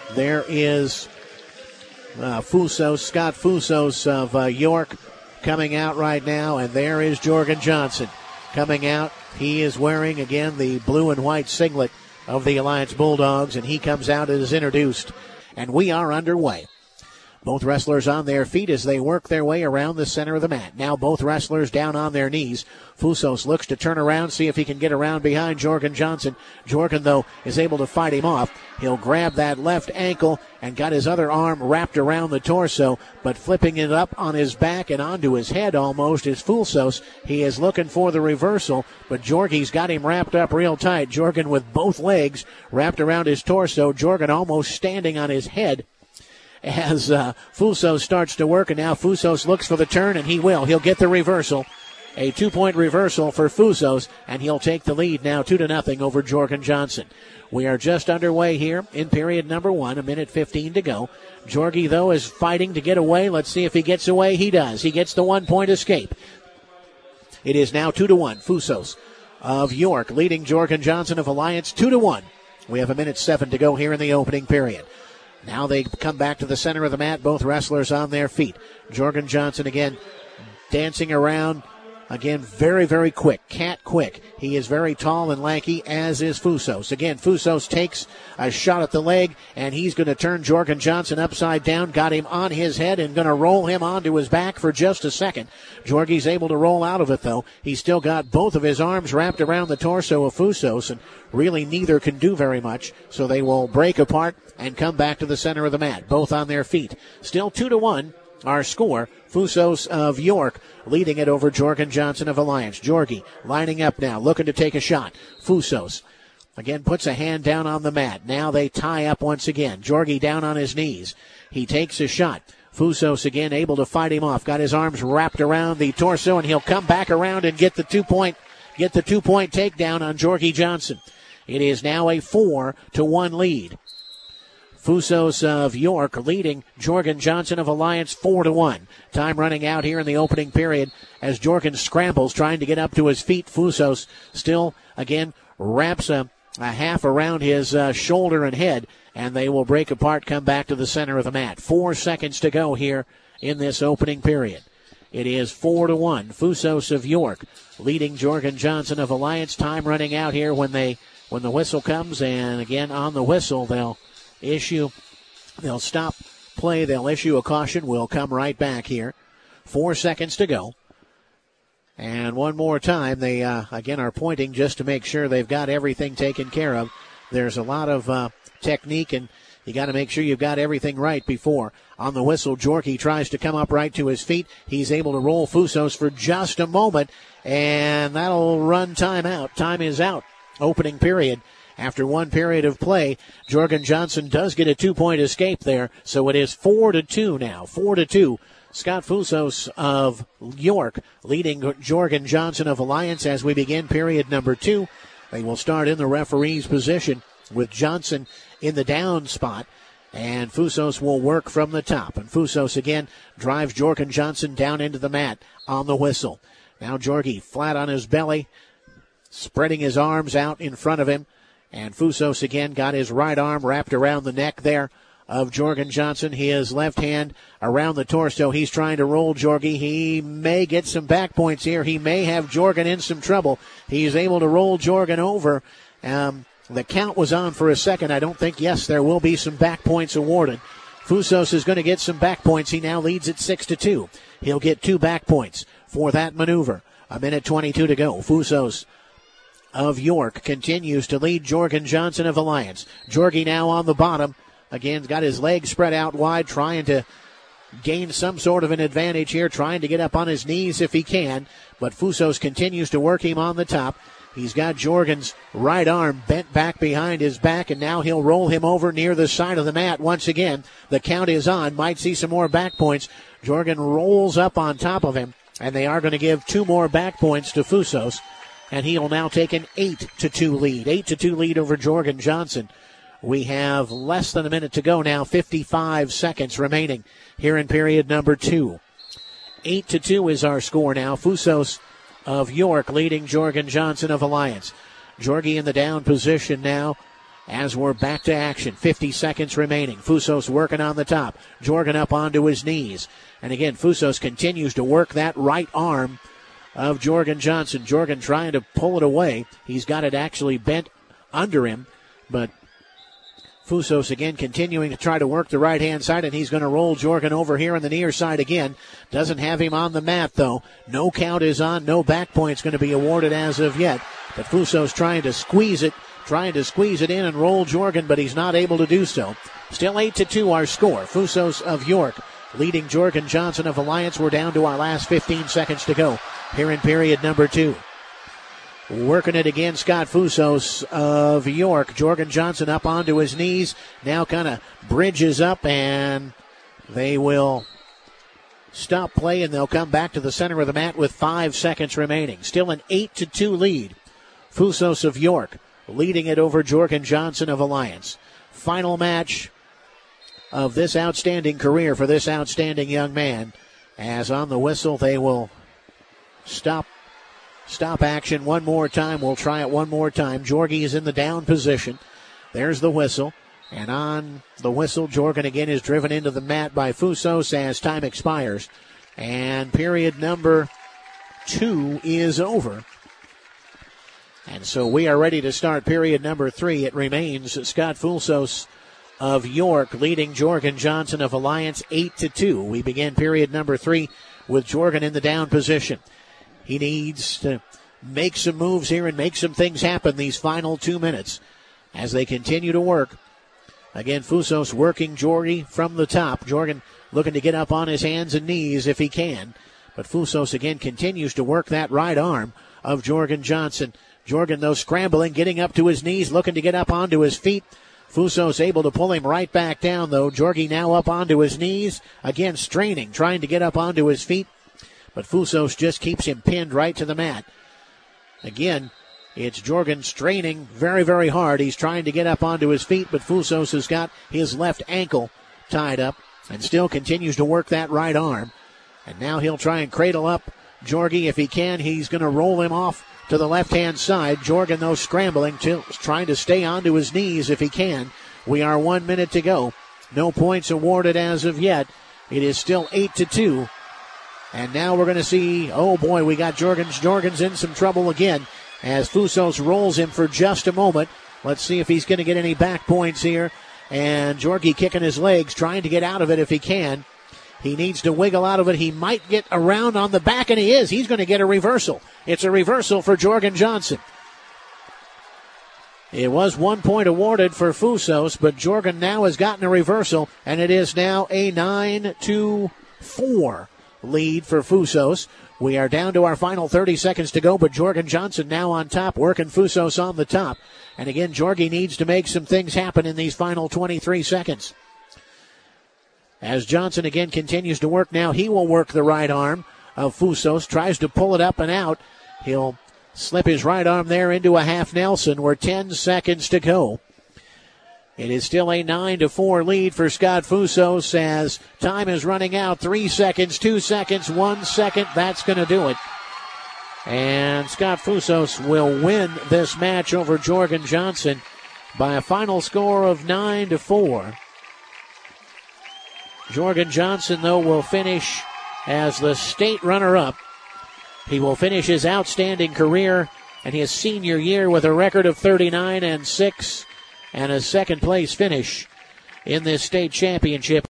There is Scott Fusos of York coming out right now, and there is Jorgen Johnson coming out. He is wearing, again, the blue and white singlet of the Alliance Bulldogs, and he comes out and is introduced. And we are underway. Both wrestlers on their feet as they work their way around the center of the mat. Now both wrestlers down on their knees. Fusos looks to turn around, see if he can get around behind Jorgen Johnson. Jorgen, though, is able to fight him off. He'll grab that left ankle and got his other arm wrapped around the torso, but flipping it up on his back and onto his head almost is Fusos. He is looking for the reversal, but Jorgie's got him wrapped up real tight. Jorgen with both legs wrapped around his torso. Jorgen almost standing on his head as Fusos starts to work, and now Fusos looks for the turn, and he will. He'll get the reversal. A 2-point reversal for Fusos, and he'll take the lead now 2-0 over Jorgen Johnson. We are just underway here in period number 1, 1:15 to go. Jorgie, though, is fighting to get away. Let's see if he gets away. He does. He gets the 1-point escape. It is now 2-1. Fusos of York leading Jorgen Johnson of Alliance 2-1. We have 1:07 to go here in the opening period. Now they come back to the center of the mat, both wrestlers on their feet. Jorgen Johnson again dancing around. Again, very, very quick. Cat quick. He is very tall and lanky, as is Fusos. Again, Fusos takes a shot at the leg, and he's going to turn Jorgen Johnson upside down. Got him on his head and going to roll him onto his back for just a second. Jorgie's able to roll out of it, though. He's still got both of his arms wrapped around the torso of Fusos, and really neither can do very much, so they will break apart and come back to the center of the mat, both on their feet. Still 2-1. Our score, Fusos of York leading it over Jorgen Johnson of Alliance. Jorgie lining up now, looking to take a shot. Fusos again puts a hand down on the mat. Now they tie up once again. Jorgie down on his knees. He takes a shot. Fusos again able to fight him off. Got his arms wrapped around the torso, and he'll come back around and get the 2-point takedown on Jorgie Johnson. It is now a 4-1 lead. Fusos of York leading Jorgen Johnson of Alliance 4-1. Time running out here in the opening period as Jorgen scrambles trying to get up to his feet. Fusos still again wraps a half around his shoulder and head, and they will break apart, come back to the center of the mat. 4 seconds to go here in this opening period. It is 4-1. Fusos of York leading Jorgen Johnson of Alliance. Time running out here when the whistle comes, and again on the whistle they'll stop play. They'll issue a caution. We'll come right back here. 4 seconds to go. And one more time, they again are pointing just to make sure they've got everything taken care of. There's a lot of technique, and you got to make sure you've got everything right before. On the whistle, Jorgie tries to come up right to his feet. He's able to roll Fusos for just a moment, and that'll run time out. Time is out. Opening period. After one period of play, Jorgen Johnson does get a 2-point escape there, so it is 4-2 now. 4-2. Scott Fusos of York leading Jorgen Johnson of Alliance as we begin period number 2. They will start in the referee's position with Johnson in the down spot, and Fusos will work from the top. And Fusos again drives Jorgen Johnson down into the mat on the whistle. Now Jorgie flat on his belly, spreading his arms out in front of him. And Fusos again got his right arm wrapped around the neck there of Jorgen Johnson. His left hand around the torso. He's trying to roll Jorgie. He may get some back points here. He may have Jorgen in some trouble. He's able to roll Jorgen over. The count was on for a second. I don't think, yes, there will be some back points awarded. Fusos is going to get some back points. He now leads at 6-2. He'll get 2 back points for that maneuver. 1:22 to go. Fusos of York continues to lead Jorgen Johnson of Alliance. Jorgie now on the bottom. Again, got his legs spread out wide, trying to gain some sort of an advantage here, trying to get up on his knees if he can. But Fusos continues to work him on the top. He's got Jorgen's right arm bent back behind his back, and now he'll roll him over near the side of the mat once again. The count is on. Might see some more back points. Jorgen rolls up on top of him, and they are going to give 2 more back points to Fusos. And he'll now take an 8-2 lead. 8-2 lead over Jorgen Johnson. We have less than a minute to go now. 55 seconds remaining here in period number 2. 8-2 is our score now. Fusos of York leading Jorgen Johnson of Alliance. Jorgie in the down position now as we're back to action. 50 seconds remaining. Fusos working on the top. Jorgen up onto his knees. And again, Fusos continues to work that right arm of Jorgen Johnson. Jorgen trying to pull it away. He's got it actually bent under him, but Fusos again continuing to try to work the right-hand side, and he's going to roll Jorgen over here on the near side again. Doesn't have him on the mat, though. No count is on. No back point's going to be awarded as of yet. But Fusos trying to squeeze it in and roll Jorgen, but he's not able to do so. Still 8-2 our score. Fusos of York leading Jorgen Johnson of Alliance. We're down to our last 15 seconds to go here in period number 2. Working it again, Scott Fusos of York. Jorgen Johnson up onto his knees. Now kind of bridges up, and they will stop play, and they'll come back to the center of the mat with 5 seconds remaining. Still an 8-2 lead. Fusos of York leading it over Jorgen Johnson of Alliance. Final match of this outstanding career for this outstanding young man. As on the whistle, they will stop action one more time. We'll try it one more time. Jorgie is in the down position. There's the whistle. And on the whistle, Jorgen again is driven into the mat by Fusos as time expires. And period number 2 is over. And so we are ready to start period number 3. It remains Scott Fusos of York leading Jorgen Johnson of Alliance 8-2. We begin period number 3 with Jorgen in the down position. He needs to make some moves here and make some things happen these final 2 minutes as they continue to work. Again, Fusos working Jorgie from the top. Jorgen looking to get up on his hands and knees if he can. But Fusos again continues to work that right arm of Jorgen Johnson. Jorgen, though, scrambling, getting up to his knees, looking to get up onto his feet. Fusos able to pull him right back down, though. Jorgie now up onto his knees. Again, straining, trying to get up onto his feet. But Fusos just keeps him pinned right to the mat. Again, it's Jorgen straining very, very hard. He's trying to get up onto his feet, but Fusos has got his left ankle tied up and still continues to work that right arm. And now he'll try and cradle up Jorgie if he can. He's going to roll him off to the left-hand side. Jorgen, though, scrambling, trying to stay onto his knees if he can. We are 1 minute to go. No points awarded as of yet. It is still 8-2. And now we're going to see, oh boy, we got Jorgen's in some trouble again as Fusos rolls him for just a moment. Let's see if he's going to get any back points here. And Jorgie kicking his legs, trying to get out of it if he can. He needs to wiggle out of it. He might get around on the back, and he is. He's going to get a reversal. It's a reversal for Jorgen Johnson. It was 1 point awarded for Fusos, but Jorgen now has gotten a reversal, and it is now a 9-4 lead for Fusos. We are down to our final 30 seconds to go, but Jorgen Johnson now on top, working Fusos on the top. And again, Jorgie needs to make some things happen in these final 23 seconds. As Johnson again continues to work now, he will work the right arm of Fusos, tries to pull it up and out. He'll slip his right arm there into a half Nelson. We're 10 seconds to go. It is still a 9-4 lead for Scott Fusos as time is running out. 3 seconds, 2 seconds, 1 second. That's going to do it. And Scott Fusos will win this match over Jorgen Johnson by a final score of 9-4. Jorgen Johnson, though, will finish as the state runner-up. He will finish his outstanding career and his senior year with a record of 39-6 and a second-place finish in this state championship.